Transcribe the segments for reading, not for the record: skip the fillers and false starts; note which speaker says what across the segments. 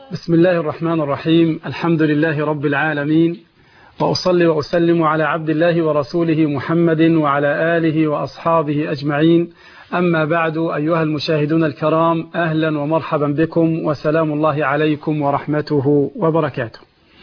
Speaker 1: بسم الله الرحمن الرحيم. الحمد لله رب العالمين، وأصلي وأسلم على عبد الله ورسوله محمد وعلى آله وأصحابه أجمعين. أما بعد، أيها المشاهدون الكرام، أهلا ومرحبا بكم، وسلام الله عليكم ورحمته وبركاته.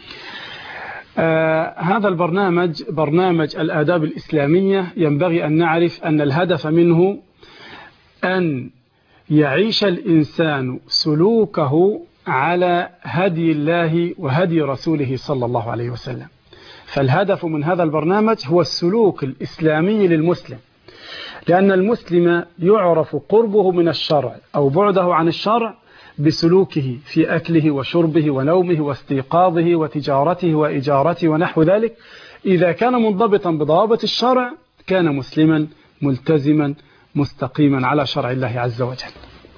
Speaker 1: هذا البرنامج برنامج الآداب الإسلامية. ينبغي أن نعرف أن الهدف منه أن يعيش الإنسان سلوكه على هدي الله وهدي رسوله صلى الله عليه وسلم. فالهدف من هذا البرنامج هو السلوك الإسلامي للمسلم، لأن المسلم يعرف قربه من الشرع أو بعده عن الشرع بسلوكه في أكله وشربه ونومه واستيقاظه وتجارته وإجارته ونحو ذلك. إذا كان منضبطا بضوابط الشرع كان مسلما ملتزما مستقيما على شرع الله عز وجل.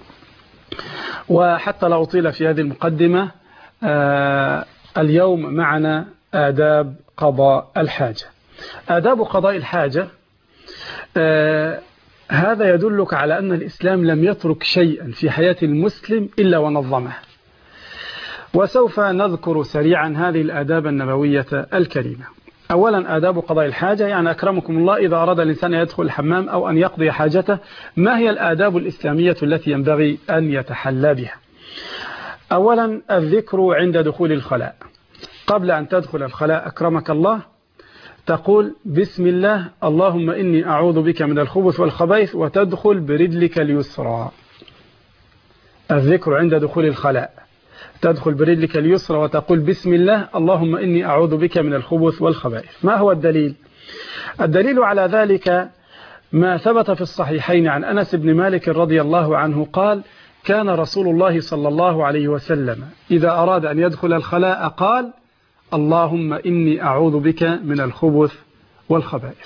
Speaker 1: وحتى لا أطيل في هذه المقدمة، اليوم معنا آداب قضاء الحاجة. آداب قضاء الحاجة هذا يدلك على أن الإسلام لم يترك شيئا في حياة المسلم إلا ونظمه. وسوف نذكر سريعا هذه الآداب النبوية الكريمة. أولا، آداب قضاء الحاجة، يعني أكرمكم الله إذا أراد الإنسان أن يدخل الحمام أو أن يقضي حاجته، ما هي الآداب الإسلامية التي ينبغي أن يتحلى بها؟ أولا، الذكر عند دخول الخلاء. قبل أن تدخل الخلاء أكرمك الله تقول بسم الله اللهم إني أعوذ بك من الخبث والخبائث، وتدخل برجلك اليسرى. الذكر عند دخول الخلاء، تدخل برجلك اليسرى وتقول بسم الله اللهم إني أعوذ بك من الخبث والخبائث. ما هو الدليل؟ الدليل على ذلك ما ثبت في الصحيحين عن أنس بن مالك رضي الله عنه قال: كان رسول الله صلى الله عليه وسلم إذا أراد أن يدخل الخلاء قال اللهم إني أعوذ بك من الخبث والخبائث.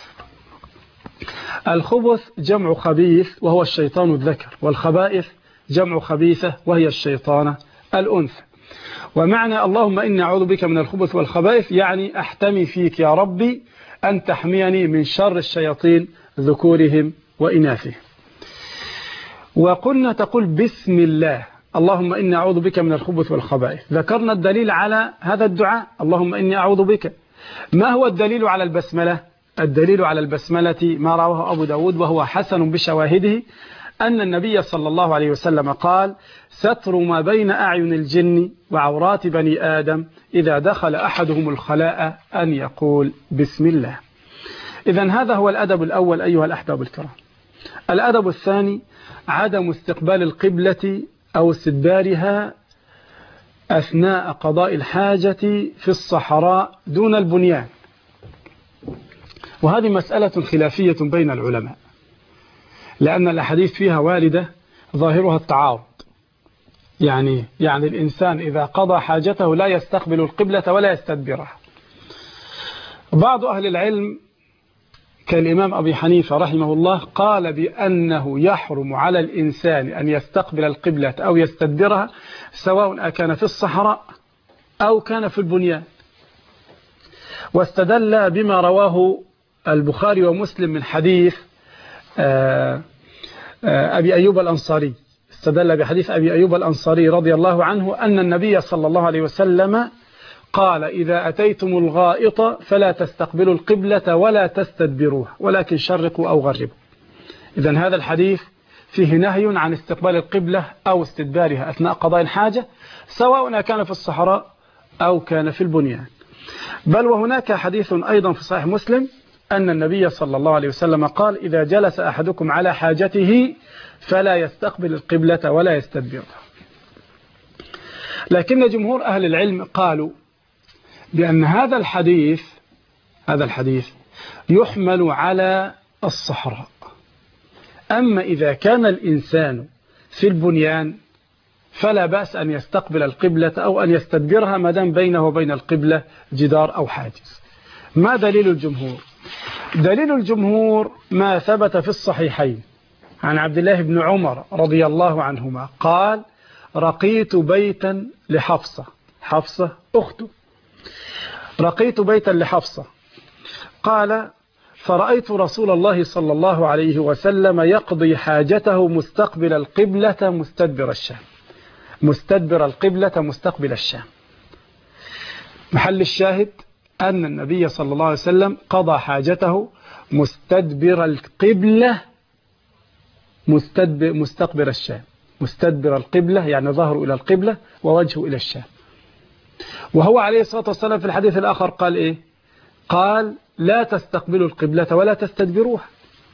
Speaker 1: الخبث جمع خبيث وهو الشيطان الذكر، والخبائث جمع خبيثة وهي الشيطان الأنثى. ومعنى اللهم إني أعوذ بك من الخبث والخبائث يعني أحتمي فيك يا ربي أن تحميني من شر الشياطين ذكورهم وإناثهم. وقلنا تقول بسم الله اللهم إني أعوذ بك من الخبث والخبائث. ذكرنا الدليل على هذا الدعاء اللهم إني أعوذ بك. ما هو الدليل على البسملة؟ الدليل على البسملة ما رواه أبو داود وهو حسن بشواهده، أن النبي صلى الله عليه وسلم قال: ستر ما بين أعين الجن وعورات بني آدم إذا دخل أحدهم الخلاء أن يقول بسم الله. إذن هذا هو الأدب الأول أيها الأحباب الكرام. الأدب الثاني عدم استقبال القبلة أو استدبارها أثناء قضاء الحاجة في الصحراء دون البنيان. وهذه مسألة خلافية بين العلماء، لأن الأحاديث فيها واردة ظاهرها التعارض. يعني الإنسان إذا قضى حاجته لا يستقبل القبلة ولا يستدبرها. بعض أهل العلم كالإمام أبي حنيفة رحمه الله قال بأنه يحرم على الإنسان أن يستقبل القبلة أو يستدبرها سواء أكان في الصحراء أو كان في البنيان. واستدل بما رواه البخاري ومسلم من حديث أبي أيوب الأنصاري. استدل بحديث أبي أيوب الأنصاري رضي الله عنه أن النبي صلى الله عليه وسلم قال: إذا أتيتم الغائط فلا تستقبلوا القبلة ولا تستدبروها ولكن شرقوا أو غربوا. إذن هذا الحديث فيه نهي عن استقبال القبلة أو استدبارها أثناء قضاء الحاجة سواء كان في الصحراء أو كان في البنيان. بل وهناك حديث أيضا في صحيح مسلم أن النبي صلى الله عليه وسلم قال: إذا جلس أحدكم على حاجته فلا يستقبل القبلة ولا يستدبرها. لكن جمهور أهل العلم قالوا بأن هذا الحديث يحمل على الصحراء. أما إذا كان الإنسان في البنيان فلا بأس أن يستقبل القبلة أو أن يستدبرها ما دام بينه وبين القبلة جدار أو حاجز. ما دليل الجمهور؟ دليل الجمهور ما ثبت في الصحيحين عن عبد الله بن عمر رضي الله عنهما قال: رقيت بيتا لحفصة، حفصة أخته، رقيت بيتا لحفصة، قال: فرأيت رسول الله صلى الله عليه وسلم يقضي حاجته مستقبل القبلة مستدبر الشام. مستدبر القبلة مستقبل الشام. محل الشاهد أن النبي صلى الله عليه وسلم قضى حاجته مستدبر القبلة مستقبل الشام. مستدبر القبلة يعني ظهره إلى القبلة ووجهه إلى الشام. وهو عليه الصلاة والسلام في الحديث الآخر قال إيه؟ قال لا تستقبلوا القبلة ولا تستدبروها.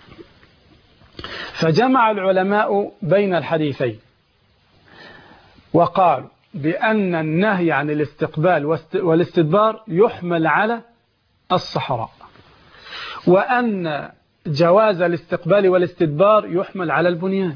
Speaker 1: فجمع العلماء بين الحديثين وقالوا بأن النهي عن الاستقبال والاستدبار يحمل على الصحراء، وأن جواز الاستقبال والاستدبار يحمل على البنيان.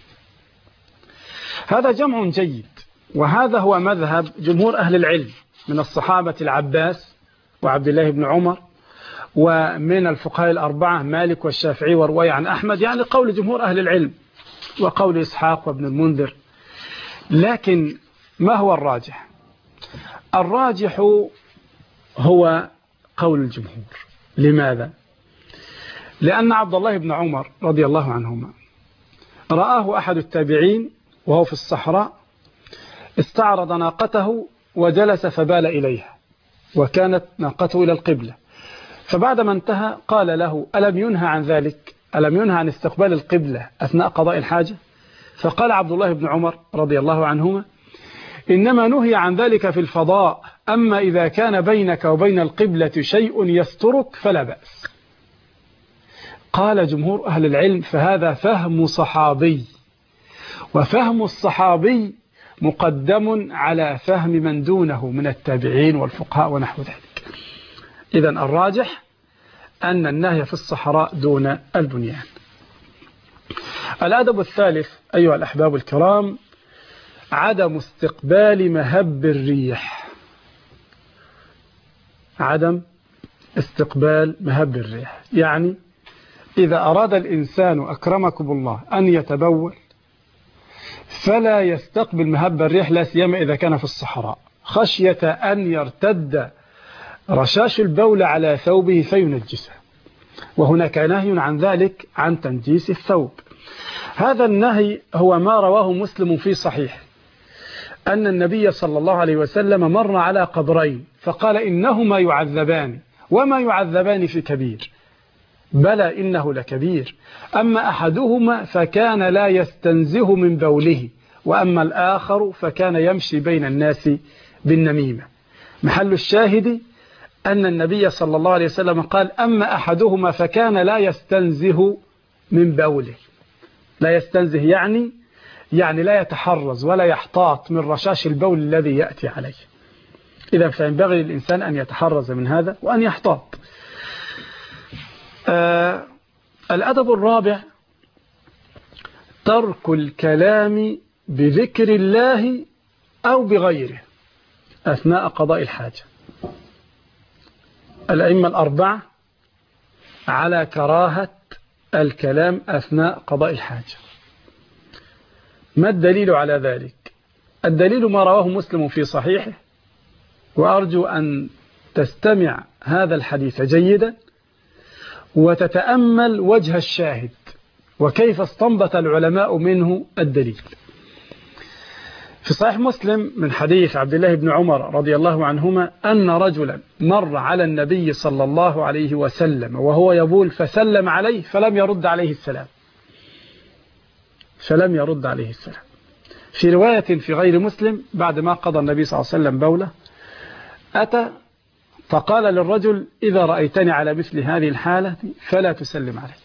Speaker 1: هذا جمع جيد، وهذا هو مذهب جمهور أهل العلم من الصحابة العباس وعبد الله بن عمر، ومن الفقهاء الأربعة مالك والشافعي ورواية عن أحمد، يعني قول جمهور أهل العلم وقول إسحاق وابن المنذر. لكن ما هو الراجح؟ الراجح هو قول الجمهور. لماذا؟ لأن عبد الله بن عمر رضي الله عنهما رآه أحد التابعين وهو في الصحراء، استعرض ناقته وجلس فبال إليها، وكانت ناقته إلى القبلة. فبعدما انتهى قال له ألم ينهى عن ذلك؟ ألم ينهى عن استقبال القبلة أثناء قضاء الحاجة؟ فقال عبد الله بن عمر رضي الله عنهما إنما نهي عن ذلك في الفضاء، أما إذا كان بينك وبين القبلة شيء يسترك فلا بأس. قال جمهور أهل العلم فهذا فهم صحابي، وفهم الصحابي مقدم على فهم من دونه من التابعين والفقهاء ونحو ذلك. إذن الراجح أن النهي في الصحراء دون البنيان. الأدب الثالث أيها الأحباب الكرام عدم استقبال مهب الريح. عدم استقبال مهب الريح، يعني إذا أراد الإنسان أكرمكم الله أن يتبول فلا يستقبل مهب الريح، لا سيما إذا كان في الصحراء، خشية أن يرتد رشاش البول على ثوبه فينجسه، وهناك نهي عن ذلك عن تنجيس الثوب. هذا النهي هو ما رواه مسلم في صحيح أن النبي صلى الله عليه وسلم مر على قبرين فقال إنهما يعذبان وما يعذبان في كبير، بلى إنه لكبير، أما أحدهما فكان لا يستنزه من بوله، وأما الآخر فكان يمشي بين الناس بالنميمة. محل الشاهد أن النبي صلى الله عليه وسلم قال أما أحدهما فكان لا يستنزه من بوله. لا يستنزه يعني لا يتحرز ولا يحتاط من رشاش البول الذي يأتي عليه. إذا فينبغي للإنسان أن يتحرز من هذا وأن يحتاط. الأدب الرابع ترك الكلام بذكر الله أو بغيره أثناء قضاء الحاجة. الأئمة الأربعة على كراهة الكلام أثناء قضاء الحاجة. ما الدليل على ذلك؟ الدليل ما رواه مسلم في صحيحه، وأرجو أن تستمع هذا الحديث جيدا وتتأمل وجه الشاهد وكيف استنبط العلماء منه الدليل. في صحيح مسلم من حديث عبد الله بن عمر رضي الله عنهما أن رجلا مر على النبي صلى الله عليه وسلم وهو يبول فسلم عليه فلم يرد عليه السلام. في رواية في غير مسلم بعد ما قضى النبي صلى الله عليه وسلم بوله أتى فقال للرجل إذا رأيتني على مثل هذه الحالة فلا تسلم علي.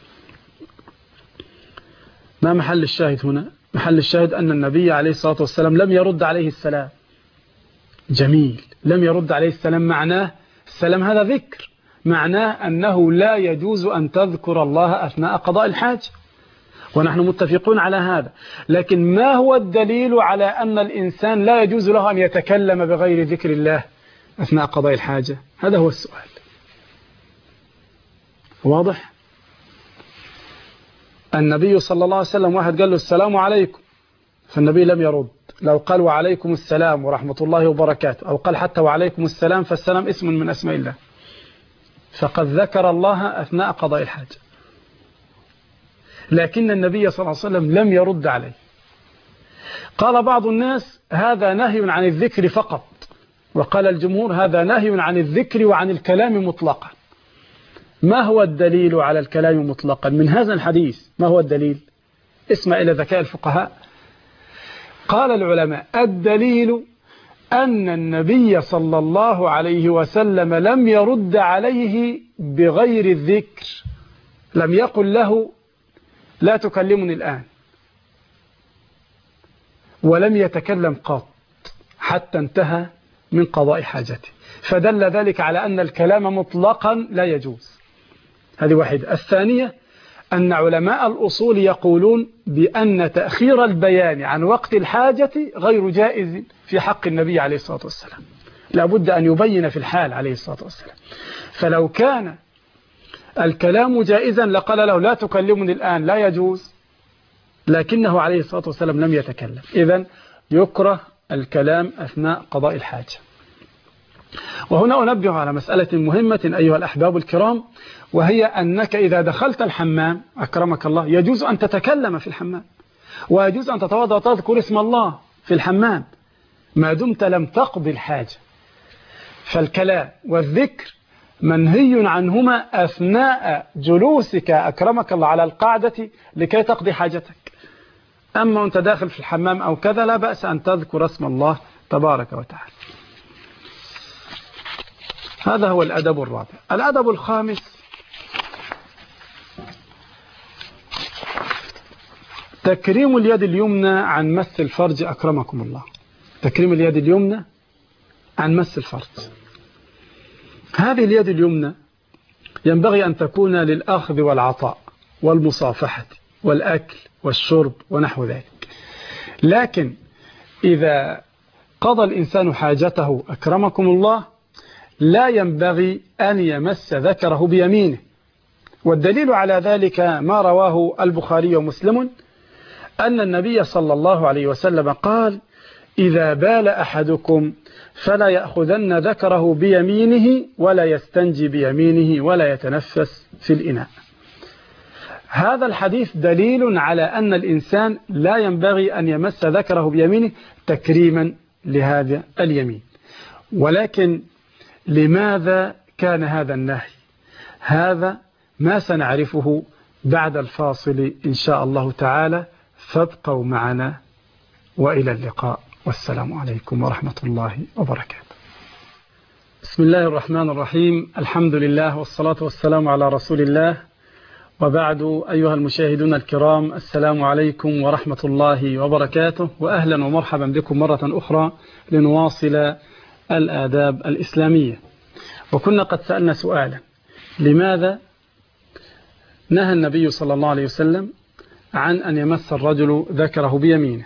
Speaker 1: ما محل الشاهد هنا؟ محل الشاهد أن النبي عليه الصلاة والسلام لم يرد عليه السلام. جميل، لم يرد عليه السلام، معناه السلام هذا ذكر، معناه أنه لا يجوز أن تذكر الله أثناء قضاء الحاجة، ونحن متفقون على هذا. لكن ما هو الدليل على أن الإنسان لا يجوز له أن يتكلم بغير ذكر الله أثناء قضاء الحاجة؟ هذا هو السؤال. واضح؟ النبي صلى الله عليه وسلم واحد قال له السلام عليكم فالنبي لم يرد. لو قال وعليكم السلام ورحمة الله وبركاته أو قال حتى وعليكم السلام فالسلام اسم من أسماء الله، فقد ذكر الله أثناء قضاء الحاجة، لكن النبي صلى الله عليه وسلم لم يرد عليه. قال بعض الناس هذا نهي عن الذكر فقط، وقال الجمهور هذا نهي عن الذكر وعن الكلام مطلقا. ما هو الدليل على الكلام مطلقا من هذا الحديث؟ ما هو الدليل؟ اسمع إلى ذكاء الفقهاء. قال العلماء الدليل أن النبي صلى الله عليه وسلم لم يرد عليه بغير الذكر، لم يقل له لا تكلمني الآن، ولم يتكلم قط حتى انتهى من قضاء حاجته، فدل ذلك على أن الكلام مطلقا لا يجوز. هذه واحدة. الثانية أن علماء الأصول يقولون بأن تأخير البيان عن وقت الحاجة غير جائز في حق النبي عليه الصلاة والسلام، لابد أن يبين في الحال عليه الصلاة والسلام. فلو كان الكلام جائزا لقال له لا تكلمني الآن، لا يجوز، لكنه عليه الصلاة والسلام لم يتكلم. إذن يكره الكلام أثناء قضاء الحاجة. وهنا أنبه على مسألة مهمة أيها الأحباب الكرام، وهي أنك إذا دخلت الحمام أكرمك الله يجوز أن تتكلم في الحمام، ويجوز أن تتوضأ وتذكر اسم الله في الحمام ما دمت لم تقضي الحاجة. فالكلام والذكر منهي عنهما أثناء جلوسك أكرمك الله على القاعدة لكي تقضي حاجتك. أما أنت داخل في الحمام أو كذا لا بأس أن تذكر اسم الله تبارك وتعالى. هذا هو الأدب الرابع. الأدب الخامس تكريم اليد اليمنى عن مس الفرج أكرمكم الله. تكريم اليد اليمنى عن مس الفرج. هذه اليد اليمنى ينبغي أن تكون للأخذ والعطاء والمصافحة والأكل والشرب ونحو ذلك. لكن إذا قضى الإنسان حاجته أكرمكم الله لا ينبغي أن يمس ذكره بيمينه. والدليل على ذلك ما رواه البخاري ومسلم أن النبي صلى الله عليه وسلم قال إذا بال أحدكم فلا يأخذن ذكره بيمينه ولا يستنجي بيمينه ولا يتنفس في الإناء. هذا الحديث دليل على أن الإنسان لا ينبغي أن يمس ذكره بيمينه تكريما لهذا اليمين. ولكن لماذا كان هذا النهي؟ هذا ما سنعرفه بعد الفاصل إن شاء الله تعالى، فابقوا معنا وإلى اللقاء، والسلام عليكم ورحمة الله وبركاته. بسم الله الرحمن الرحيم، الحمد لله والصلاة والسلام على رسول الله، وبعد أيها المشاهدون الكرام، السلام عليكم ورحمة الله وبركاته، وأهلا ومرحبا بكم مرة أخرى لنواصل الآداب الإسلامية. وكنا قد سألنا سؤالا: لماذا نهى النبي صلى الله عليه وسلم عن أن يمس الرجل ذكره بيمينه؟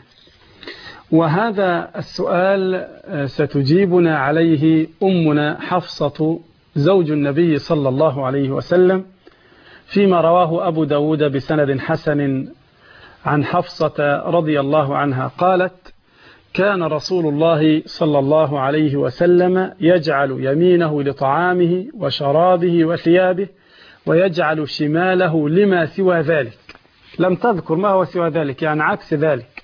Speaker 1: وهذا السؤال ستجيبنا عليه أمنا حفصة زوج النبي صلى الله عليه وسلم فيما رواه أبو داود بسند حسن عن حفصة رضي الله عنها قالت: كان رسول الله صلى الله عليه وسلم يجعل يمينه لطعامه وشرابه وثيابه ويجعل شماله لما سوى ذلك. لم تذكر ما هو سوى ذلك، يعني عكس ذلك.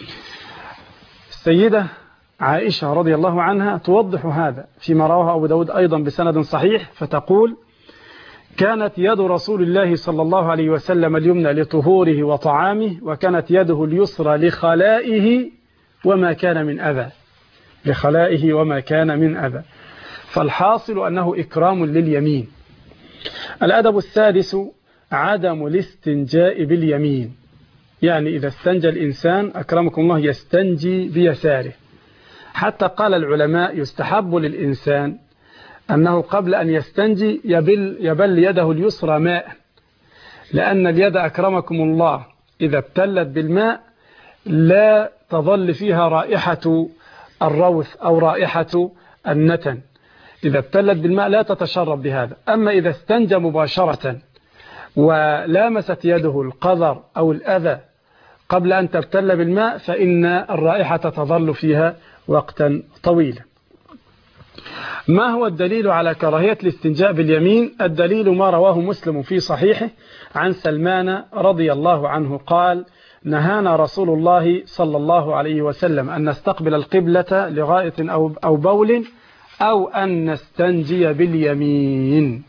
Speaker 1: السيدة عائشة رضي الله عنها توضح هذا فيما رواه أبو داود أيضا بسند صحيح، فتقول: كانت يد رسول الله صلى الله عليه وسلم اليمنى لطهوره وطعامه، وكانت يده اليسرى لخلائه وما كان من أذى. لخلائه وما كان من أذى. فالحاصل أنه إكرام لليمين. الأدب السادس عدم الاستنجاء باليمين، يعني إذا استنجى الإنسان أكرمكم الله يستنجي بيساره. حتى قال العلماء يستحب للإنسان أنه قبل أن يستنجي يبل يده اليسرى ماء، لأن اليد أكرمكم الله إذا ابتلت بالماء لا تظل فيها رائحة الروث أو رائحة النتن. إذا ابتلت بالماء لا تتشرب بهذا. أما إذا استنجى مباشرة ولامست يده القذر أو الأذى قبل أن تبتل بالماء فإن الرائحة تظل فيها وقتا طويلا. ما هو الدليل على كراهية الاستنجاء باليمين؟ الدليل ما رواه مسلم في صحيحه عن سلمان رضي الله عنه قال: نهانا رسول الله صلى الله عليه وسلم أن نستقبل القبلة لغائط أو بول أو أن نستنجي باليمين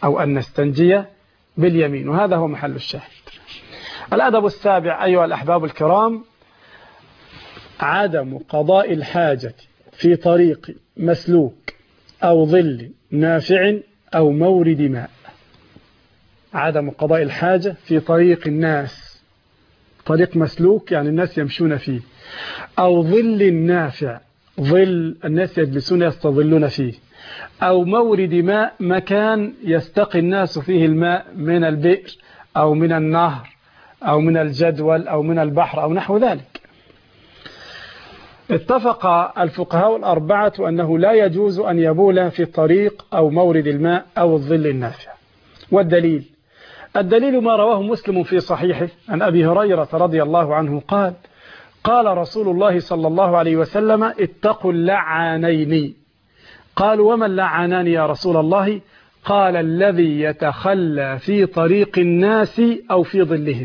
Speaker 1: وهذا هو محل الشاهد. الأدب السابع أيها الأحباب الكرام: عدم قضاء الحاجة في طريق مسلوك أو ظل نافع أو مورد ماء. عدم قضاء الحاجة في طريق الناس، طريق مسلوك يعني الناس يمشون فيه، أو ظل نافع، ظل الناس يجلسون يستظلون فيه، أو مورد ماء، مكان يستقي الناس فيه الماء من البئر أو من النهر أو من الجدول أو من البحر أو نحو ذلك. اتفق الفقهاء الأربعة أنه لا يجوز أن يبول في الطريق أو مورد الماء أو الظل النافع. الدليل ما رواه مسلم في صحيحه عن أبي هريرة رضي الله عنه قال: قال رسول الله صلى الله عليه وسلم: اتقوا اللعانين. قالوا: وما اللعانان يا رسول الله؟ قال: الذي يتخلى في طريق الناس أو في ظلهم.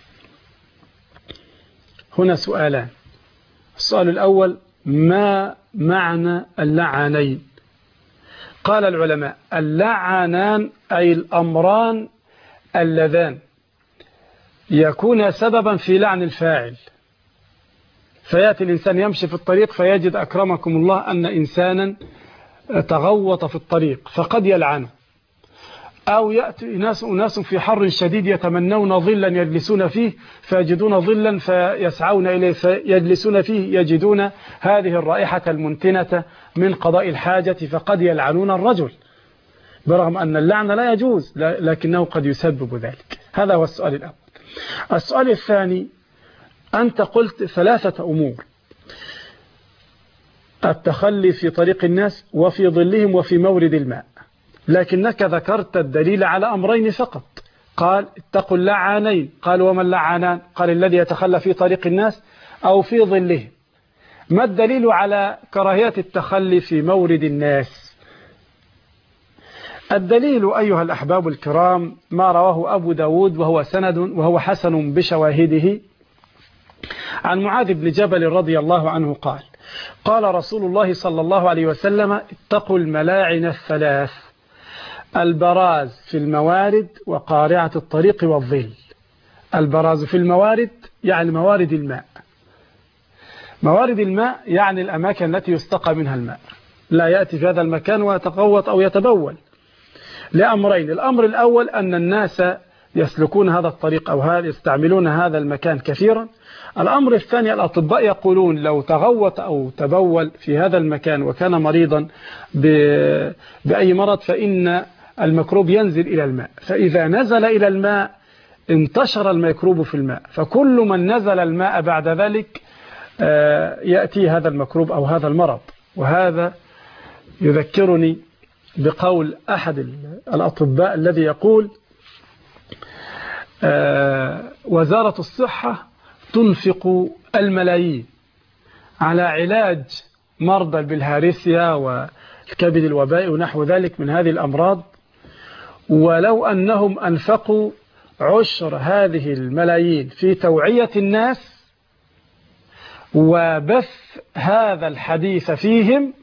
Speaker 1: هنا سؤالان. السؤال الأول: ما معنى اللعانين؟ قال العلماء: اللعانان أي الأمران اللذان يكون سببا في لعن الفاعل، فيأتي الإنسان يمشي في الطريق فيجد أكرمكم الله أن إنسانا تغوط في الطريق فقد يلعنه، أو يأتي أناس في حر شديد يتمنون ظلا يجلسون فيه فيجدون ظلا فيسعون إليه فيجلسون فيه يجدون هذه الرائحة المنتنة من قضاء الحاجة فقد يلعنون الرجل، برغم أن اللعن لا يجوز لكنه قد يسبب ذلك. هذا هو السؤال الأول. السؤال الثاني: أنت قلت 3 أمور: التخلي في طريق الناس وفي ظلهم وفي مورد الماء، لكنك ذكرت الدليل على أمرين فقط. قال: اتقوا اللعانين. قال: وما اللعانان؟ قال: الذي يتخلى في طريق الناس أو في ظلهم. ما الدليل على كراهية التخلي في مورد الناس؟ الدليل أيها الأحباب الكرام ما رواه أبو داود وهو حسن بشواهده عن معاذ بن جبل رضي الله عنه قال: قال رسول الله صلى الله عليه وسلم: اتقوا الملاعن 3: البراز في الموارد وقارعة الطريق والظل. البراز في الموارد يعني موارد الماء. موارد الماء يعني الأماكن التي يستقى منها الماء، لا يأتي في هذا المكان ويتغوط أو يتبول لأمرين: الأمر الأول أن الناس يسلكون هذا الطريق أو يستعملون هذا المكان كثيرا. الأمر الثاني: الأطباء يقولون لو تغوط أو تبول في هذا المكان وكان مريضا بأي مرض فإن الميكروب ينزل إلى الماء، فإذا نزل إلى الماء انتشر الميكروب في الماء، فكل من نزل الماء بعد ذلك يأتي هذا الميكروب أو هذا المرض. وهذا يذكرني بقول أحد الأطباء الذي يقول: وزارة الصحة تنفق الملايين على علاج مرضى البلهارسيا والكبد الوبائي ونحو ذلك من هذه الأمراض، ولو أنهم أنفقوا عشر هذه الملايين في توعية الناس وبث هذا الحديث فيهم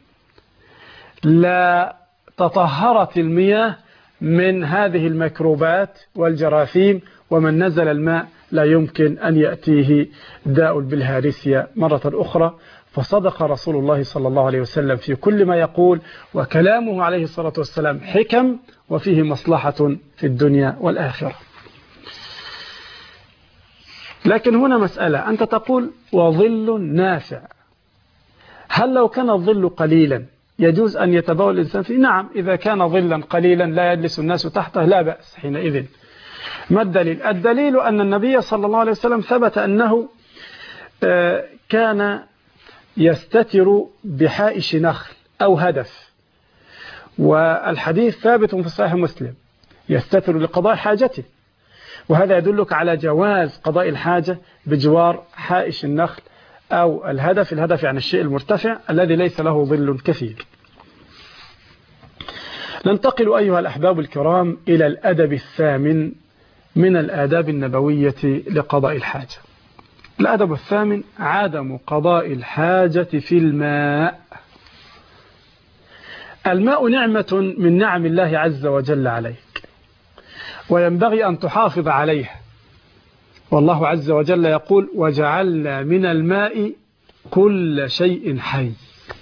Speaker 1: لا تطهرت المياه من هذه الميكروبات والجراثيم، ومن نزل الماء لا يمكن أن يأتيه داء البلهارسيا مرة أخرى. فصدق رسول الله صلى الله عليه وسلم في كل ما يقول، وكلامه عليه الصلاة والسلام حكم وفيه مصلحة في الدنيا والآخرة. لكن هنا مسألة، أنت تقول وظل نافع، هل لو كان الظل قليلا يجوز أن يتبول الإنسان فيه؟ نعم، إذا كان ظلا قليلا لا يجلس الناس تحته لا بأس حينئذ. ما الدليل؟ الدليل أن النبي صلى الله عليه وسلم ثبت أنه كان يستتر بحائش نخل أو هدف، والحديث ثابت في صحيح مسلم، يستتر لقضاء حاجته، وهذا يدلك على جواز قضاء الحاجة بجوار حائش النخل أو الهدف. الهدف يعني الشيء المرتفع الذي ليس له ظل كثير. ننتقل أيها الأحباب الكرام إلى الأدب الثامن من الآداب النبوية لقضاء الحاجة. الأدب الثامن عدم قضاء الحاجة في الماء. الماء نعمة من نعم الله عز وجل عليك، وينبغي أن تحافظ عليها. والله عز وجل يقول وجعلنا من الماء كل شيء حي.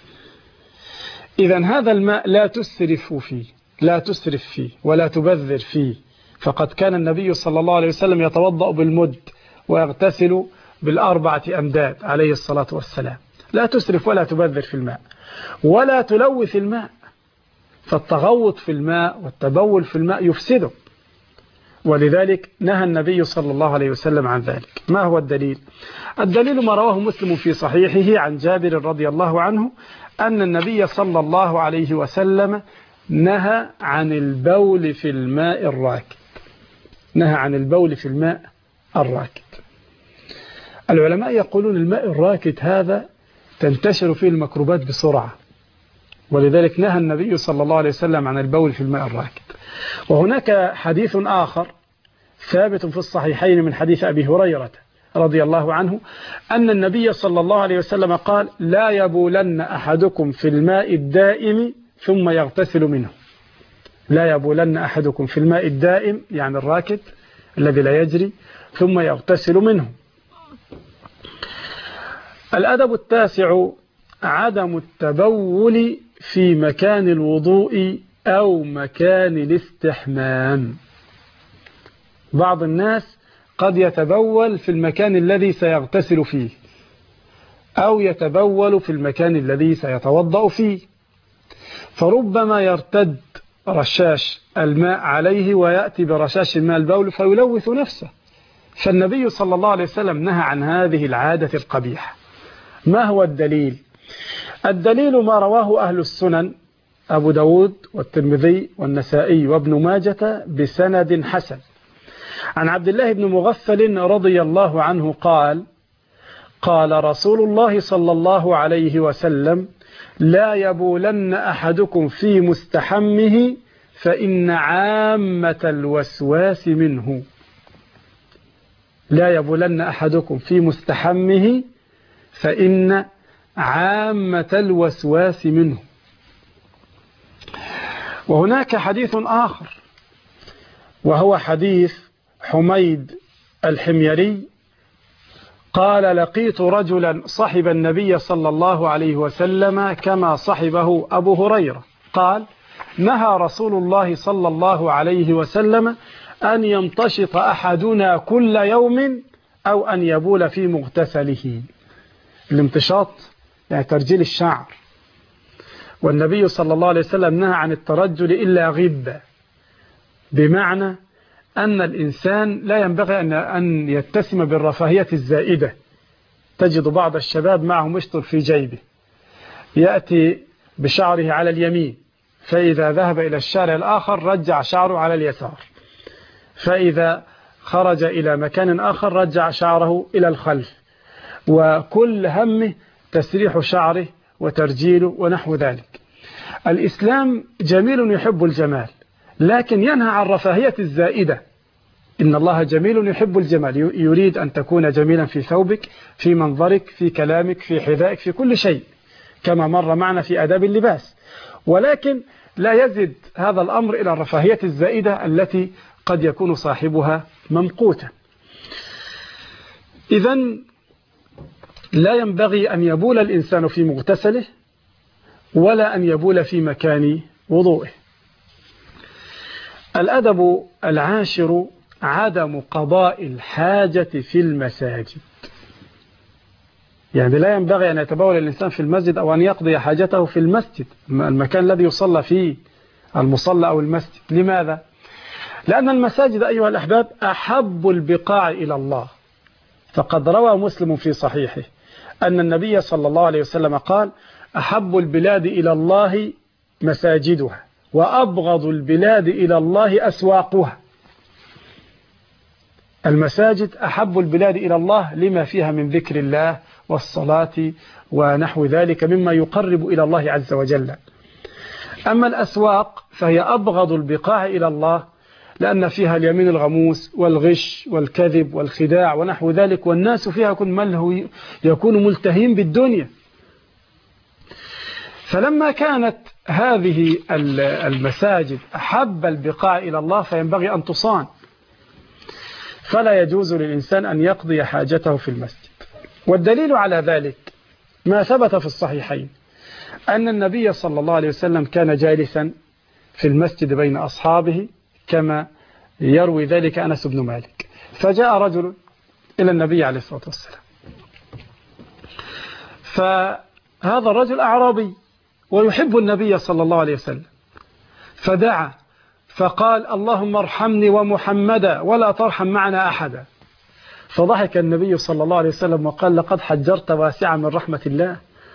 Speaker 1: إذن هذا الماء لا تسرف فيه ولا تبذر فيه، فقد كان النبي صلى الله عليه وسلم يتوضأ بالمد ويغتسل بالأربعة أمداد عليه الصلاة والسلام. لا تسرف ولا تبذر في الماء ولا تلوث الماء، فالتغوط في الماء والتبول في الماء يفسده، ولذلك نهى النبي صلى الله عليه وسلم عن ذلك. ما هو الدليل؟ الدليل ما رواه مسلم في صحيحه عن جابر رضي الله عنه أن النبي صلى الله عليه وسلم نهى عن البول في الماء الراكد. نهى عن البول في الماء الراكد. العلماء يقولون الماء الراكد هذا تنتشر فيه الميكروبات بسرعة، ولذلك نهى النبي صلى الله عليه وسلم عن البول في الماء الراكد. وهناك حديث آخر ثابت في الصحيحين من حديث أبي هريرة رضي الله عنه أن النبي صلى الله عليه وسلم قال لا يبولن أحدكم في الماء الدائم ثم يغتسل منه. لا يبولن أحدكم في الماء الدائم يعني الراكد الذي لا يجري ثم يغتسل منه. الأدب التاسع عدم التبول في مكان الوضوء أو مكان الاستحمام. بعض الناس قد يتبول في المكان الذي سيغتسل فيه أو يتبول في المكان الذي سيتوضأ فيه، فربما يرتد رشاش الماء عليه ويأتي برشاش الماء البول فيلوث نفسه. فالنبي صلى الله عليه وسلم نهى عن هذه العادة القبيحة. ما هو الدليل؟ الدليل ما رواه أهل السنن أبو داود والترمذي والنسائي وابن ماجة بسند حسن عن عبد الله بن مغفل رضي الله عنه قال قال رسول الله صلى الله عليه وسلم لا يبولن أحدكم في مستحمه فإن عامة الوسواس منه. لا يبولن أحدكم في مستحمه فإن عامة الوسواس منه. وهناك حديث آخر وهو حديث حميد الحميري قال لقيت رجلا صحب النبي صلى الله عليه وسلم كما صحبه أبو هريرة قال نهى رسول الله صلى الله عليه وسلم أن يمتشط أحدنا كل يوم أو أن يبول في مغتسله. الامتشاط يعني ترجيل الشعر، والنبي صلى الله عليه وسلم نهى عن الترجل إلا غبة، بمعنى أن الإنسان لا ينبغي أن يتسم بالرفاهية الزائدة. تجد بعض الشباب معه مشطر في جيبه يأتي بشعره على اليمين، فإذا ذهب إلى الشارع الآخر رجع شعره على اليسار، فإذا خرج إلى مكان آخر رجع شعره إلى الخلف، وكل همه تسريح شعره وترجيله ونحو ذلك. الإسلام جميل يحب الجمال، لكن ينهى عن الرفاهية الزائدة. إن الله جميل يحب الجمال، يريد أن تكون جميلا في ثوبك، في منظرك، في كلامك، في حذائك، في كل شيء، كما مر معنا في آداب اللباس، ولكن لا يزد هذا الأمر إلى الرفاهية الزائدة التي قد يكون صاحبها ممقوتا. إذن لا ينبغي أن يبول الإنسان في مغتسله ولا أن يبول في مكان وضوءه. الأدب العاشر عدم قضاء الحاجة في المساجد. يعني لا ينبغي أن يتبول الإنسان في المسجد أو أن يقضي حاجته في المسجد، المكان الذي يصلى فيه، المصلى أو المسجد. لماذا؟ لأن المساجد أيها الأحباب أحب البقاع إلى الله، فقد روى مسلم في صحيحه أن النبي صلى الله عليه وسلم قال أحب البلاد إلى الله مساجدها وأبغض البلاد إلى الله أسواقها. المساجد أحب البلاد إلى الله لما فيها من ذكر الله والصلاة ونحو ذلك مما يقرب إلى الله عز وجل. أما الأسواق فهي أبغض البقاع إلى الله، لأن فيها اليمين الغموس والغش والكذب والخداع ونحو ذلك، والناس فيها يكون ملتهين بالدنيا. فلما كانت هذه المساجد أحب البقاع إلى الله فينبغي أن تصان، فلا يجوز للإنسان أن يقضي حاجته في المسجد. والدليل على ذلك ما ثبت في الصحيحين أن النبي صلى الله عليه وسلم كان جالسا في المسجد بين أصحابه كما يروي ذلك أنس بن مالك، فجاء رجل إلى النبي عليه الصلاة والسلام، فهذا الرجل أعرابي ويحب النبي صلى الله عليه وسلم، فدعا فقال: اللهم ارحمني ومحمدا ولا ترحم معنا أحدا. فضحك النبي صلى الله عليه وسلم وقال: لقد حجرت واسعا من رحمة الله.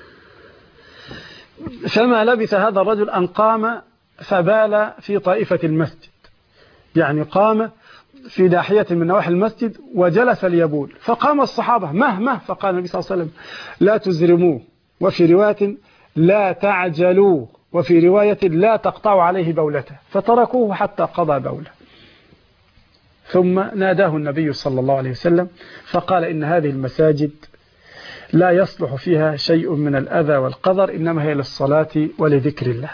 Speaker 1: فما لبث هذا الرجل أن قام فبال في طائفة المسجد، يعني قام في ناحية من نواحي المسجد وجلس ليبول، فقام الصحابة مهما، فقال النبي صلى الله عليه وسلم: لا تزرموه، وفي رواية لا تعجلوه، وفي رواية لا تقطعوا عليه بولته، فتركوه حتى قضى بوله. ثم ناداه النبي صلى الله عليه وسلم فقال: إن هذه المساجد لا يصلح فيها شيء من الأذى والقذر، إنما هي للصلاة ولذكر الله.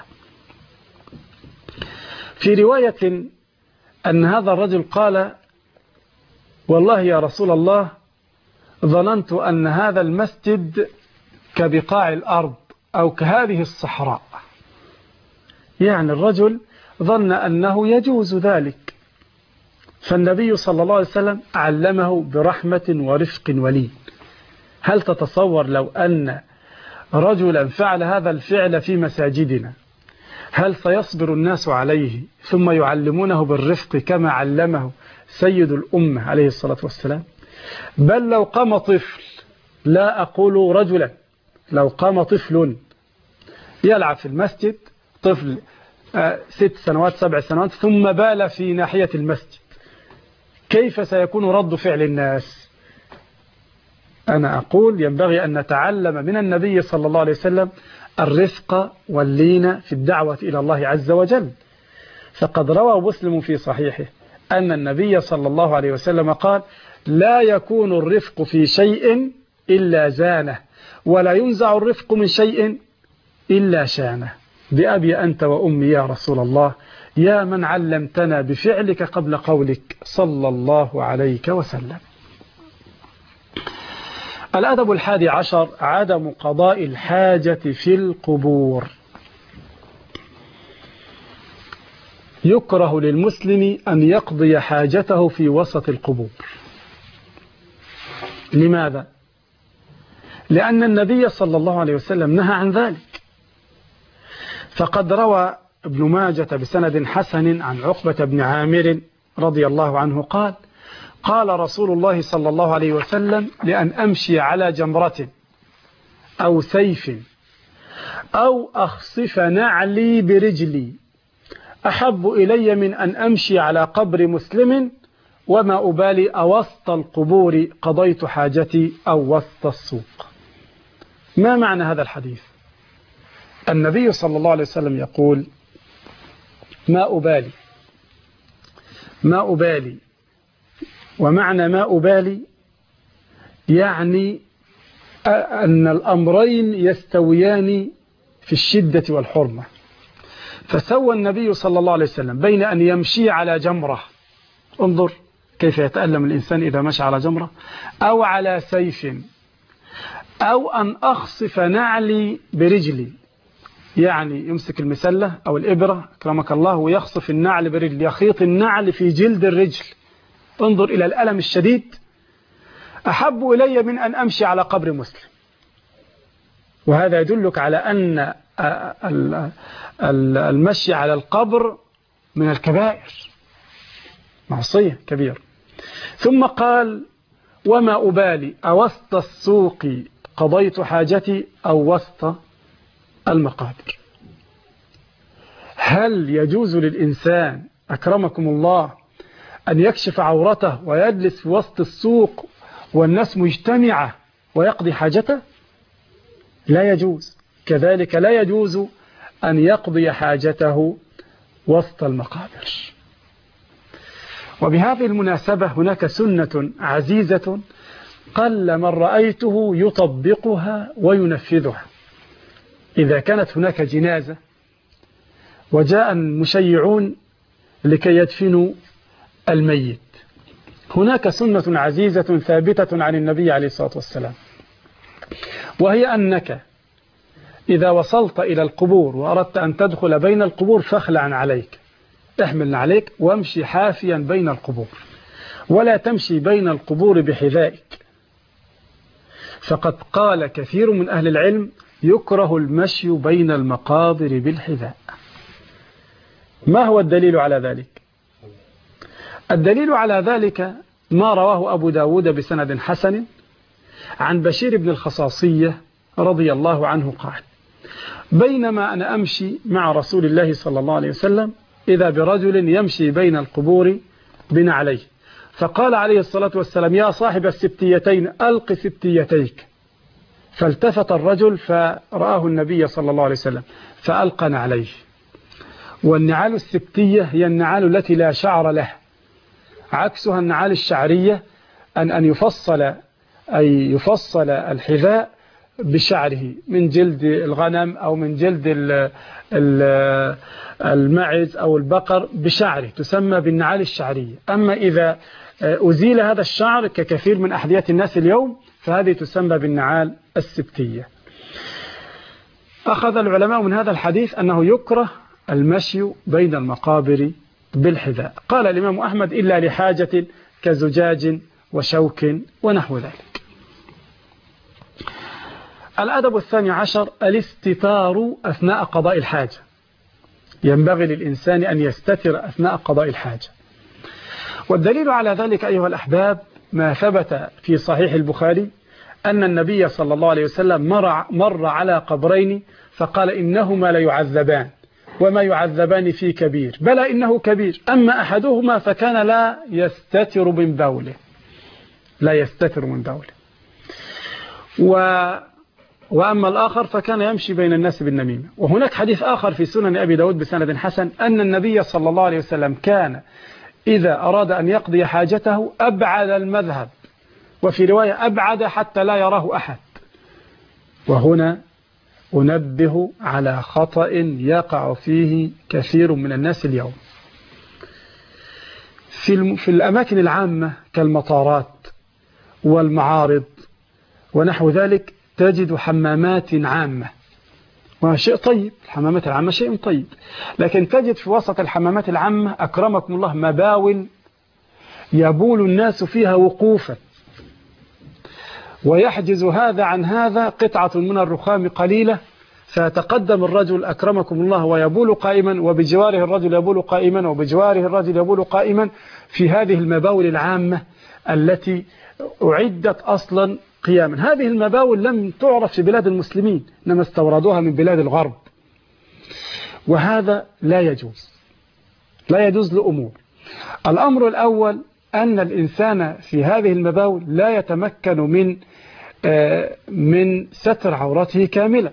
Speaker 1: في رواية أن هذا الرجل قال: والله يا رسول الله ظننت أن هذا المسجد كبقاع الأرض أو كهذه الصحراء، يعني الرجل ظن أنه يجوز ذلك. فالنبي صلى الله عليه وسلم علمه برحمة ورفق ولين. هل تتصور لو أن رجلا فعل هذا الفعل في مساجدنا، هل سيصبر الناس عليه ثم يعلمونه بالرفق كما علمه سيد الأمة عليه الصلاة والسلام؟ بل لو قام طفل، لا أقول رجلا، لو قام طفل يلعب في المسجد، طفل 6 سنوات 7 سنوات، ثم بال في ناحية المسجد، كيف سيكون رد فعل الناس؟ أنا أقول ينبغي أن نتعلم من النبي صلى الله عليه وسلم الرفق واللين في الدعوة إلى الله عز وجل. فقد روى مسلم في صحيحه أن النبي صلى الله عليه وسلم قال: لا يكون الرفق في شيء إلا زانه، ولا ينزع الرفق من شيء إلا شانه. بأبي أنت وأمي يا رسول الله، يا من علمتنا بفعلك قبل قولك صلى الله عليك وسلم. الأدب 11: عدم قضاء الحاجة في القبور. يكره للمسلم أن يقضي حاجته في وسط القبور. لماذا؟ لأن النبي صلى الله عليه وسلم نهى عن ذلك. فقد روى ابن ماجة بسند حسن عن عقبة بن عامر رضي الله عنه قال: قال رسول الله صلى الله عليه وسلم: لأن أمشي على جمرة أو سيف أو أخصف نعلي برجلي أحب إلي من أن أمشي على قبر مسلم، وما أبالي أوسط القبور قضيت حاجتي أو وسط السوق. ما معنى هذا الحديث؟ النبي صلى الله عليه وسلم يقول: ما أبالي، ومعنى ما أبالي يعني أن الأمرين يستويان في الشدة والحرمة. فسوى النبي صلى الله عليه وسلم بين أن يمشي على جمرة، انظر كيف يتألم الإنسان إذا مشى على جمرة، أو على سيف، أو أن أخصف نعلي برجلي، يعني يمسك المسلة أو الإبرة أكرمك الله ويخصف النعل برجل، يخيط النعل في جلد الرجل. انظر إلى الألم الشديد. أحب إلي من أن أمشي على قبر مسلم. وهذا يدلك على أن المشي على القبر من الكبائر، معصية كبيرة. ثم قال: وما أبالي أوسط السوق قضيت حاجتي أو وسط المقابر. هل يجوز للإنسان أكرمكم الله أن يكشف عورته ويجلس في وسط السوق والناس مجتمعة ويقضي حاجته؟ لا يجوز. كذلك لا يجوز أن يقضي حاجته وسط المقابر. وبهذه المناسبة هناك سنة عزيزة قل من رأيته يطبقها وينفذها. إذا كانت هناك جنازة وجاء المشيعون لكي يدفنوا الميت، هناك سنة عزيزة ثابتة عن النبي عليه الصلاة والسلام، وهي أنك إذا وصلت إلى القبور وأردت أن تدخل بين القبور فاخلع عليك، احمل عليك وامشي حافيا بين القبور، ولا تمشي بين القبور بحذائك. فقد قال كثير من أهل العلم يكره المشي بين المقابر بالحذاء. ما هو الدليل على ذلك؟ الدليل على ذلك ما رواه أبو داود بسند حسن عن بشير بن الخصاصية رضي الله عنه قال: بينما أنا أمشي مع رسول الله صلى الله عليه وسلم إذا برجل يمشي بين القبور بنعليه، فقال عليه الصلاة والسلام: يا صاحب السبتيتين ألق سبتيتيك. فالتفت الرجل فرآه النبي صلى الله عليه وسلم فألقى نعليه. والنعال السبتية هي النعال التي لا شعر له، عكسها النعال الشعرية أن يفصل الحذاء بشعره من جلد الغنم أو من جلد المعز أو البقر بشعره، تسمى بالنعال الشعرية. أما إذا أزيل هذا الشعر ككثير من أحذية الناس اليوم فهذه تسمى بالنعال السبتية. أخذ العلماء من هذا الحديث أنه يكره المشي بين المقابر بالحذاء. قال الإمام أحمد: إلا لحاجة كزجاج وشوك ونحو ذلك. الأدب الثاني عشر الاستتار أثناء قضاء الحاجة. ينبغي للإنسان أن يستتر أثناء قضاء الحاجة. والدليل على ذلك أيها الأحباب ما ثبت في صحيح البخاري أن النبي صلى الله عليه وسلم مر على قبرين فقال: إنهما ليعذبان وما يعذبان في كبير، بلى إنه كبير، أما أحدهما فكان لا يستتر من بوله، وأما الآخر فكان يمشي بين الناس بالنميمة. وهناك حديث آخر في سنن أبي داود بسند حسن أن النبي صلى الله عليه وسلم كان إذا أراد أن يقضي حاجته أبعد المذهب، وفي رواية أبعد حتى لا يراه أحد. وهنا أنبه على خطأ يقع فيه كثير من الناس اليوم. في الأماكن العامة كالمطارات والمعارض ونحو ذلك تجد حمامات عامة، وهذا شيء طيب، الحمامات العامة شيء طيب، لكن تجد في وسط الحمامات العامة أكرمكم الله مباول يبول الناس فيها وقوفا، ويحجز هذا عن هذا قطعة من الرخام قليلة، فيتقدم الرجل أكرمكم الله ويبول قائما، وبجواره الرجل يبول قائما، وبجواره الرجل يبول قائما في هذه المباول العامة التي أعدت أصلا قياما. هذه المباول لم تعرف في بلاد المسلمين، إنما استوردوها من بلاد الغرب، وهذا لا يجوز لأمور. الأمر الأول أن الإنسان في هذه المباول لا يتمكن من ستر عورته كاملا.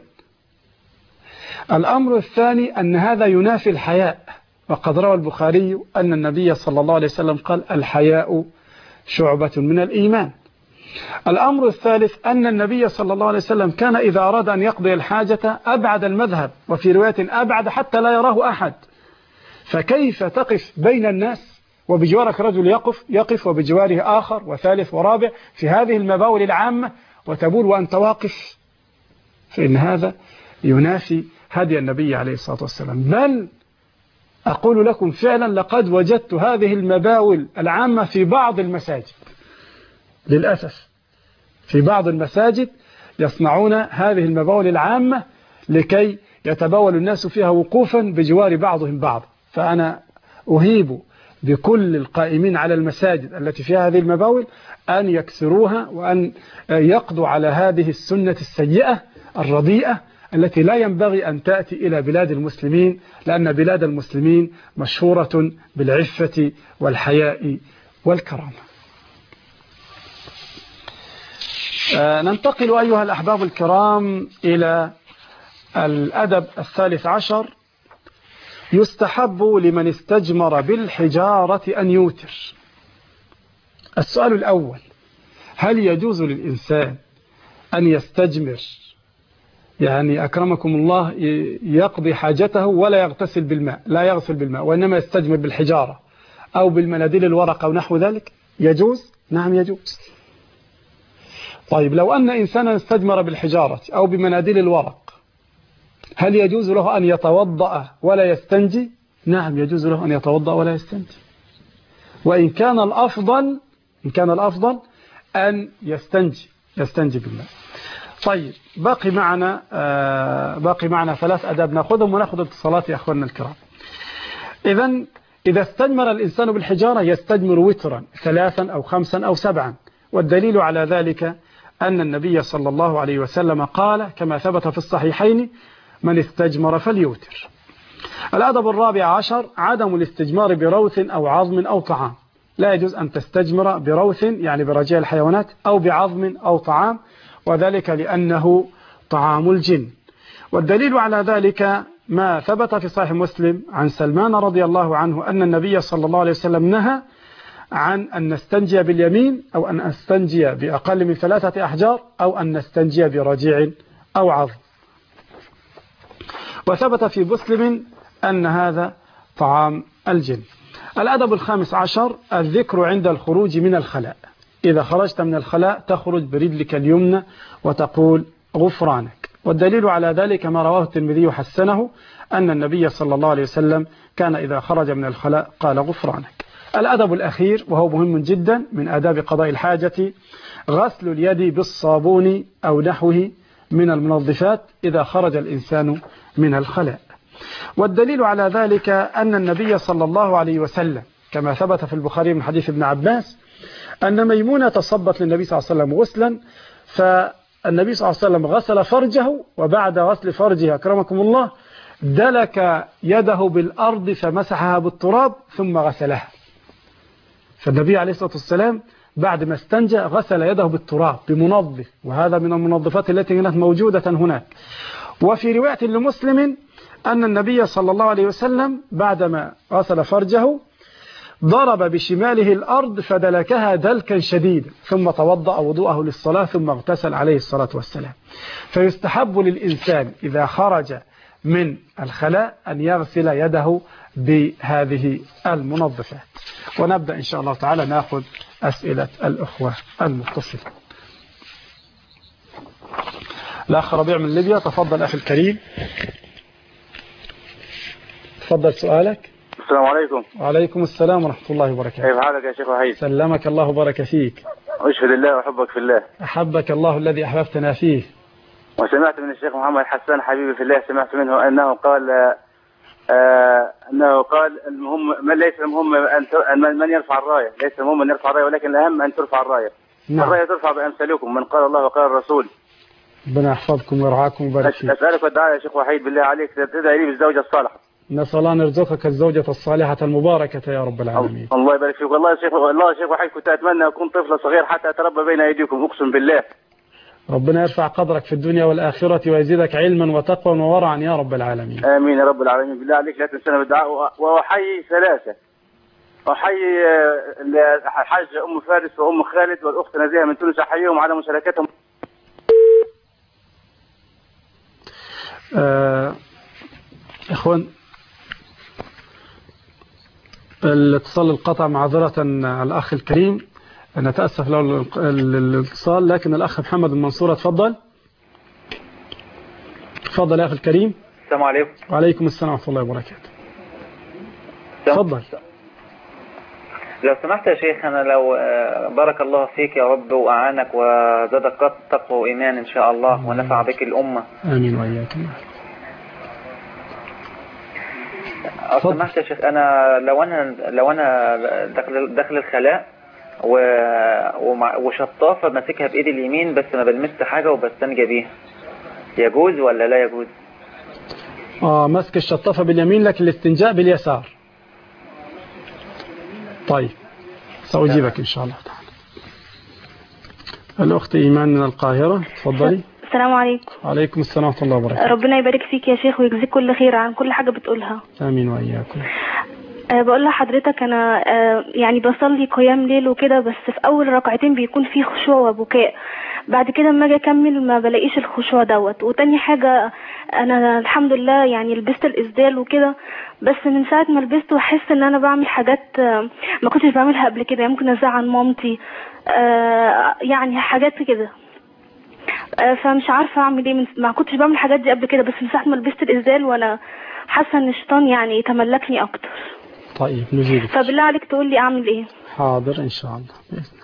Speaker 1: الأمر الثاني أن هذا ينافي الحياء، وقد روى البخاري أن النبي صلى الله عليه وسلم قال: الحياء شعبة من الإيمان. الأمر الثالث أن النبي صلى الله عليه وسلم كان إذا أراد أن يقضي الحاجة أبعد المذهب، وفي رواية أبعد حتى لا يراه أحد. فكيف تقف بين الناس وبجوارك رجل يقف وبجواره آخر وثالث ورابع في هذه المباول العامة وتبول وأنت واقف؟ فإن هذا ينافي هدي النبي عليه الصلاة والسلام. بل أقول لكم فعلا لقد وجدت هذه المباول العامة في بعض المساجد، للأسف في بعض المساجد يصنعون هذه المباول العامة لكي يتبول الناس فيها وقوفا بجوار بعضهم بعض. فأنا أهيب بكل القائمين على المساجد التي فيها هذه المباول أن يكسروها وأن يقضوا على هذه السنة السيئة الرديئة التي لا ينبغي أن تأتي إلى بلاد المسلمين، لأن بلاد المسلمين مشهورة بالعفة والحياء والكرامة. ننتقل أيها الأحباب الكرام إلى الأدب الثالث عشر، يستحب لمن استجمر بالحجارة أن يوتر. السؤال الأول: هل يجوز للإنسان أن يستجمر، يعني أكرمكم الله، يقضي حاجته ولا يغتسل بالماء، لا يغسل بالماء، وإنما يستجمر بالحجارة أو بالمناديل الورق أو نحو ذلك؟ يجوز؟ نعم يجوز. طيب لو أن إنسانا استجمر بالحجارة أو بمناديل الورق، هل يجوز له أن يتوضأ ولا يستنجي؟ نعم يجوز له أن يتوضأ ولا يستنجي، وإن كان الأفضل أن يستنجي بالماء. طيب باقي معنا 3 أداب نأخذهم ونأخذ اتصالات يا أخواننا الكرام. إذا استجمر الإنسان بالحجارة يستجمر وترا 3 أو 5 أو 7، والدليل على ذلك أن النبي صلى الله عليه وسلم قال كما ثبت في الصحيحين: من استجمر فليوتر. الأدب الرابع عشر: عدم الاستجمار بروث أو عظم أو طعام. لا يجوز أن تستجمر بروث يعني برجيع الحيوانات أو بعظم أو طعام، وذلك لأنه طعام الجن. والدليل على ذلك ما ثبت في صحيح مسلم عن سلمان رضي الله عنه أن النبي صلى الله عليه وسلم نهى عن أن نستنجي باليمين أو أن نستنجي بأقل من 3 أحجار أو أن نستنجي برجيع أو عظم. وثبت في مسلم أن هذا طعام الجن. الأدب الخامس عشر: الذكر عند الخروج من الخلاء. إذا خرجت من الخلاء تخرج برجلك اليمنى وتقول غفرانك. والدليل على ذلك ما رواه الترمذي وحسنه أن النبي صلى الله عليه وسلم كان إذا خرج من الخلاء قال غفرانك. الأدب الأخير وهو مهم جدا من آداب قضاء الحاجة: غسل اليد بالصابون أو نحوه من المنظفات إذا خرج الإنسان من الخلاء. والدليل على ذلك أن النبي صلى الله عليه وسلم كما ثبت في البخاري من حديث ابن عباس أن ميمونة صبت للنبي صلى الله عليه وسلم غسلا، فالنبي صلى الله عليه وسلم غسل فرجه، وبعد غسل فرجه أكرمكم الله دلك يده بالأرض فمسحها بالتراب ثم غسلها. فالنبي عليه الصلاة والسلام بعد ما استنجى غسل يده بالتراب بمنظف، وهذا من المنظفات التي كانت موجودة هناك. وفي رواية لمسلم أن النبي صلى الله عليه وسلم بعدما غسل فرجه ضرب بشماله الأرض فدلكها دلكا شديدا، ثم توضأ وضوءه للصلاة ثم اغتسل عليه الصلاة والسلام. فيستحب للإنسان إذا خرج من الخلاء أن يغسل يده بهذه المنظفات. ونبدأ إن شاء الله تعالى نأخذ أسئلة الأخوة المتصلين. الأخ ربيع من ليبيا، تفضل أخي الكريم، تفضل سؤالك.
Speaker 2: السلام عليكم.
Speaker 1: وعليكم السلام ورحمة الله وبركاته.
Speaker 2: كيف حالك يا شيخ وحيد؟
Speaker 1: سلمك الله وبارك فيك.
Speaker 2: أشهد الله وأحبك في الله.
Speaker 1: أحبك الله الذي أحببتنا فيه.
Speaker 2: وسمعت من الشيخ محمد حسان حبيبي في الله، سمعت منه أنه قال المهم ليس المهم من يرفع الراية، ليس المهم من يرفع الراية، ولكن الأهم أن ترفع الراية. نعم. الراية ترفع بأمثالكم، من قال الله وقال الرسول.
Speaker 1: ربنا يحفظكم ويرعاكم ويبارك فيك.
Speaker 2: أسألك والدعاء يا شيخ وحيد بالله عليك تدعي لي بالزوجة الصالحة.
Speaker 1: نسأل الله أن يرزقك الزوجة الصالحة المباركة يا رب العالمين.
Speaker 2: الله يبارك فيك. والله يا شيخ وحيد كنت أتمنى أكون طفل صغير حتى أتربى بين أيديكم، أقسم بالله.
Speaker 1: ربنا يرفع قدرك في الدنيا والآخرة ويزيدك علما وتقوى وورعا يا رب العالمين.
Speaker 2: آمين يا رب العالمين. بالله عليك لا تنسنا بالدعاء. وأحيي 3، أحيي الحاج أم فارس وأم خالد والأخت نزيهة من تونس، أحييهم على مشاركتهم.
Speaker 1: إخوان، الاتصال القطع معذرة الأخ الكريم، نتأسف له الاتصال، لكن الأخ محمد المنصورة تفضل يا أخي الكريم.
Speaker 3: السلام عليكم.
Speaker 1: وعليكم السلام ورحمة الله وبركاته. تفضل.
Speaker 3: لو سمحت يا شيخ، أنا لو بارك الله فيك يا رب وأعانك وزادك تقوى وإيمان إن شاء الله ونفع بك الأمة.
Speaker 1: آمين وإياكم.
Speaker 3: سمحت يا شيخ، أنا لو أنا داخل الخلاء وشطافة ماسكها بإيدي اليمين بس ما بلمست حاجة وبستنجى بيها، يجوز ولا لا يجوز؟
Speaker 1: ماسك الشطافة باليمين لكن الاستنجاء باليسار. طيب سأجيبك إن شاء الله تعالى. الأخت إيمان من القاهرة، تفضلي.
Speaker 4: السلام عليكم.
Speaker 1: وعليكم السلام ورحمة الله وبركاته.
Speaker 4: ربنا يبارك فيك يا شيخ ويجزيك كل خير عن كل حاجة بتقولها.
Speaker 1: آمين وإياكم.
Speaker 4: بقول لحضرتك أنا يعني بصلي قيام ليل وكده، بس في أول ركعتين بيكون فيه خشوع وبكاء، بعد كده لما أجي أكمل ما بلاقيش الخشوع دوت. وتاني حاجة أنا الحمد لله يعني لبست الإسدال وكده، بس من ساعة ما لبسته أحس إن أنا بعمل حاجات ما كنتش بعملها قبل كده، يعني ممكن أزعل مامتي يعني حاجات كده، فمش عارفة أعمل إيه. ما كنتش بعمل الحاجات دي قبل كده، بس من ساعة ما لبست الإسدال وأنا حاسة إن الشيطان يعني تملكني أكتر.
Speaker 1: طيب نجيبك.
Speaker 4: فبالله عليك تقول لي أعمل إيه؟
Speaker 1: حاضر إن شاء الله بإذن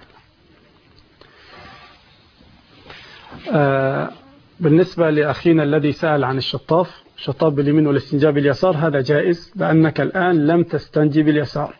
Speaker 1: الله. بالنسبة لأخينا الذي سأل عن الشطاف باليمين والاستنجاء باليسار، هذا جائز لأنك الآن لم تستنجي باليسار.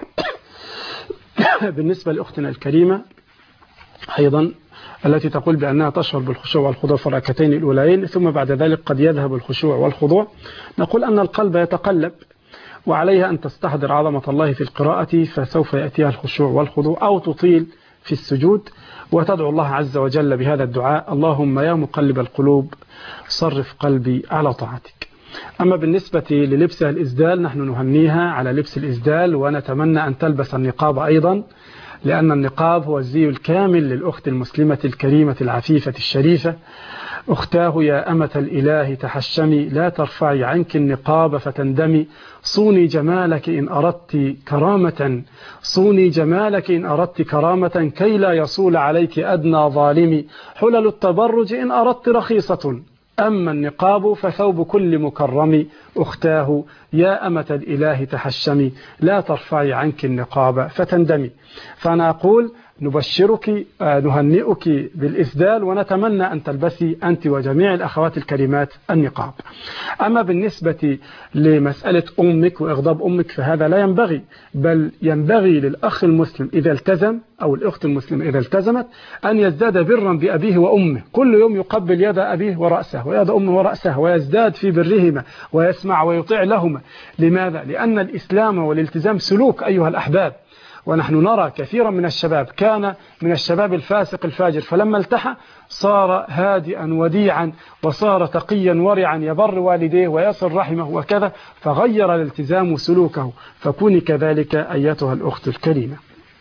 Speaker 1: بالنسبة لأختنا الكريمة أيضا التي تقول بأنها تشعر بالخشوع والخضوع في الركعتين الأولين ثم بعد ذلك قد يذهب الخشوع والخضوع، نقول أن القلب يتقلب وعليها أن تستحضر عظمة الله في القراءة فسوف يأتيها الخشوع والخضوع، أو تطيل في السجود وتدعو الله عز وجل بهذا الدعاء: اللهم يا مقلب القلوب صرف قلبي على طاعتك. أما بالنسبة للبسها الإسدال، نحن نهنيها على لبس الإسدال ونتمنى أن تلبس النقاب أيضا، لأن النقاب هو الزي الكامل للأخت المسلمة الكريمة العفيفة الشريفة. أختاه يا أمة الإله تحشمي، لا ترفعي عنك النقاب فتندمي، صوني جمالك إن أردت كرامة، صوني جمالك إن أردت كرامة، كي لا يصول عليك أدنى ظالمي، حلل التبرج إن أردت رخيصة، أما النقاب فثوب كل مكرم، أختاه يا أمة الإله تحشمي، لا ترفعي عنك النقاب فتندمي. فأنا أقول نبشرك نهنئك بالإسدال ونتمنى أن تلبسي أنت وجميع الأخوات الكريمات النقاب. أما بالنسبة لمسألة أمك وإغضاب أمك فهذا لا ينبغي، بل ينبغي للأخ المسلم إذا التزم أو الأخت المسلمة إذا التزمت أن يزداد برا بأبيه وأمه، كل يوم يقبل يد أبيه ورأسه ويد أمه ورأسه ويزداد في برهما ويسمع ويطيع لهما. لماذا؟ لأن الإسلام والالتزام سلوك أيها الأحباب، ونحن نرى كثيرا من الشباب كان من الشباب الفاسق الفاجر، فلما التحى صار هادئا وديعا وصار تقيا ورعا يبر والديه ويصل رحمه وكذا، فغير الالتزام سلوكه، فكوني كذلك أيتها الأخت الكريمة.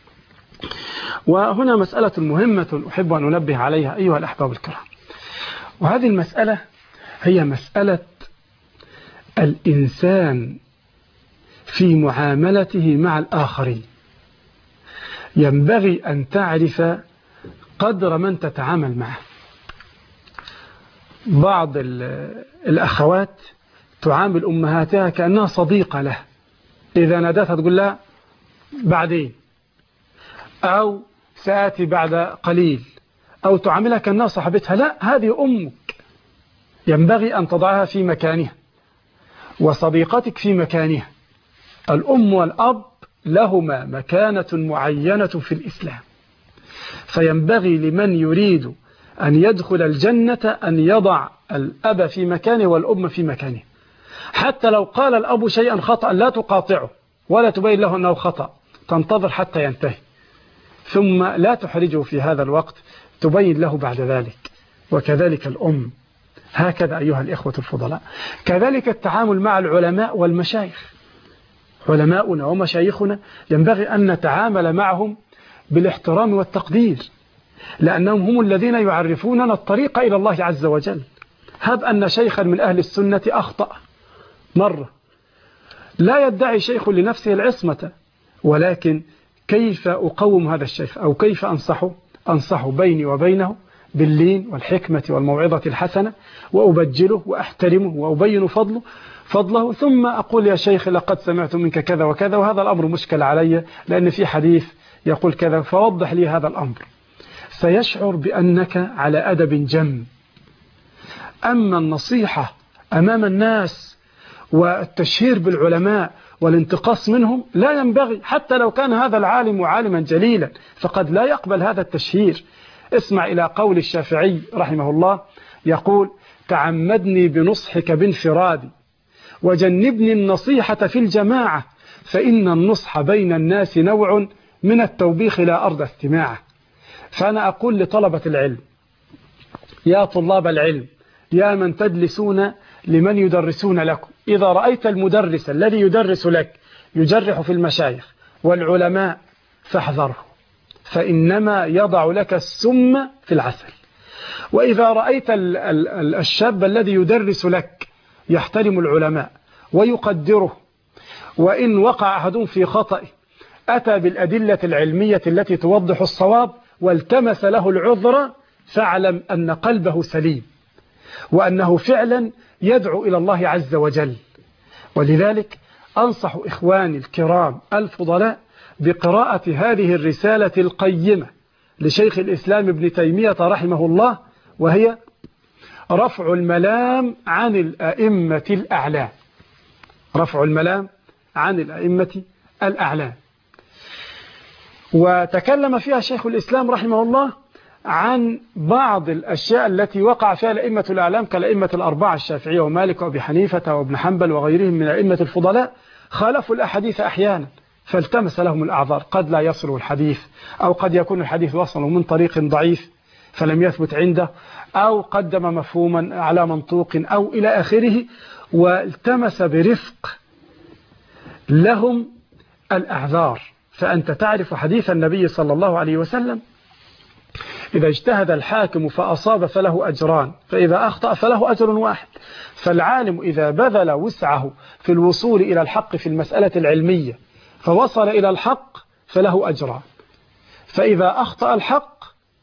Speaker 1: وهنا مسألة مهمة أحب أن أنبه عليها أيها الأحباب الكرام، وهذه المسألة هي مسألة الإنسان في معاملته مع الآخرين. ينبغي أن تعرف قدر من تتعامل معه. بعض الأخوات تعامل أمهاتها كأنها صديقة له، إذا نادتها تقول لها بعدين أو سآتي بعد قليل، أو تعاملها كأنها صاحبتها. لا، هذه أمك، ينبغي أن تضعها في مكانها، وصديقتك في مكانها. الأم والأب لهما مكانة معينة في الإسلام، فينبغي لمن يريد أن يدخل الجنة أن يضع الأب في مكانه والأم في مكانه. حتى لو قال الأب شيئا خطأ لا تقاطعه ولا تبين له أنه خطأ، تنتظر حتى ينتهي، ثم لا تحرجه في هذا الوقت، تبين له بعد ذلك. وكذلك الأم، هكذا أيها الإخوة الفضلاء. كذلك التعامل مع العلماء والمشايخ، علماؤنا ومشايخنا ينبغي أن نتعامل معهم بالاحترام والتقدير، لأنهم هم الذين يعرفوننا الطريق إلى الله عز وجل. هب أن شيخا من أهل السنة أخطأ مرة، لا يدعي شيخ لنفسه العصمة، ولكن كيف أقوم هذا الشيخ أو كيف أنصحه بيني وبينه باللين والحكمة والموعظة الحسنة، وأبجله وأحترمه وأبين فضله، ثم أقول يا شيخ لقد سمعت منك كذا وكذا وهذا الأمر مشكل علي لأن في حديث يقول كذا، فوضح لي هذا الأمر. سيشعر بأنك على أدب جم. أما النصيحة أمام الناس والتشهير بالعلماء والانتقاص منهم لا ينبغي، حتى لو كان هذا العالم عالما جليلا فقد لا يقبل هذا التشهير. اسمع إلى قول الشافعي رحمه الله، يقول: تعمدني بنصحك بانفرادي وجنبني النصيحة في الجماعة، فإن النصح بين الناس نوع من التوبيخ لا أرضى استماعه. فأنا أقول لطلبة العلم يا طلاب العلم، يا من تجلسون لمن يدرسون لكم، إذا رأيت المدرس الذي يدرس لك يجرح في المشايخ والعلماء فاحذره، فإنما يضع لك السم في العسل. وإذا رأيت الشاب الذي يدرس لك يحترم العلماء ويقدره، وإن وقع أحدهم في خطأ أتى بالأدلة العلمية التي توضح الصواب والتمس له العذر، فاعلم أن قلبه سليم وأنه فعلا يدعو إلى الله عز وجل. ولذلك أنصح إخواني الكرام الفضلاء بقراءة هذه الرسالة القيمة لشيخ الإسلام ابن تيمية رحمه الله، وهي رفع الملام عن الأئمة الأعلام. رفع الملام عن الأئمة الأعلام. وتكلم فيها شيخ الإسلام رحمه الله عن بعض الأشياء التي وقع فيها الأئمة الأعلام كالأئمة الأربعة الشافعية ومالك وأبي حنيفة وابن حنبل وغيرهم من الأئمة الفضلاء، خالفوا الأحاديث أحيانا فالتمس لهم الأعذار، قد لا يصل الحديث، أو قد يكون الحديث وصله من طريق ضعيف فلم يثبت عنده، أو قدم مفهوما على منطوق أو إلى آخره، والتمس برفق لهم الأعذار. فأنت تعرف حديث النبي صلى الله عليه وسلم: إذا اجتهد الحاكم فأصاب فله أجران، فإذا أخطأ فله أجر واحد. فالعالم إذا بذل وسعه في الوصول إلى الحق في المسألة العلمية فوصل إلى الحق فله أجران، فإذا أخطأ الحق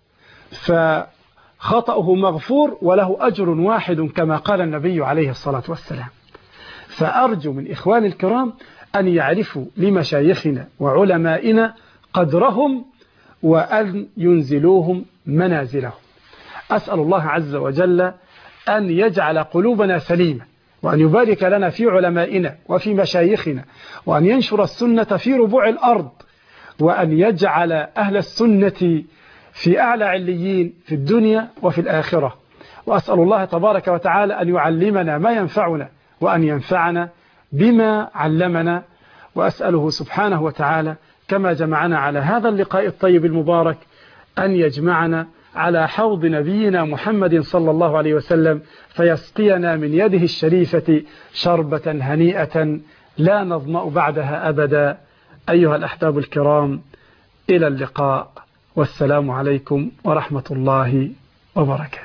Speaker 1: فخطأه مغفور وله أجر واحد كما قال النبي عليه الصلاة والسلام. فأرجو من إخواني الكرام أن يعرفوا لمشايخنا وعلمائنا قدرهم وأن ينزلوهم منازلهم. أسأل الله عز وجل أن يجعل قلوبنا سليمة، وأن يبارك لنا في علمائنا وفي مشايخنا، وأن ينشر السنة في ربوع الأرض، وأن يجعل أهل السنة في أعلى عليين في الدنيا وفي الآخرة. وأسأل الله تبارك وتعالى أن يعلمنا ما ينفعنا وأن ينفعنا بما علمنا. وأسأله سبحانه وتعالى كما جمعنا على هذا اللقاء الطيب المبارك أن يجمعنا على حوض نبينا محمد صلى الله عليه وسلم، فيسقينا من يده الشريفة شربة هنيئة لا نظمأ بعدها أبدا. أيها الأحباب الكرام، إلى اللقاء، والسلام عليكم ورحمة الله وبركاته.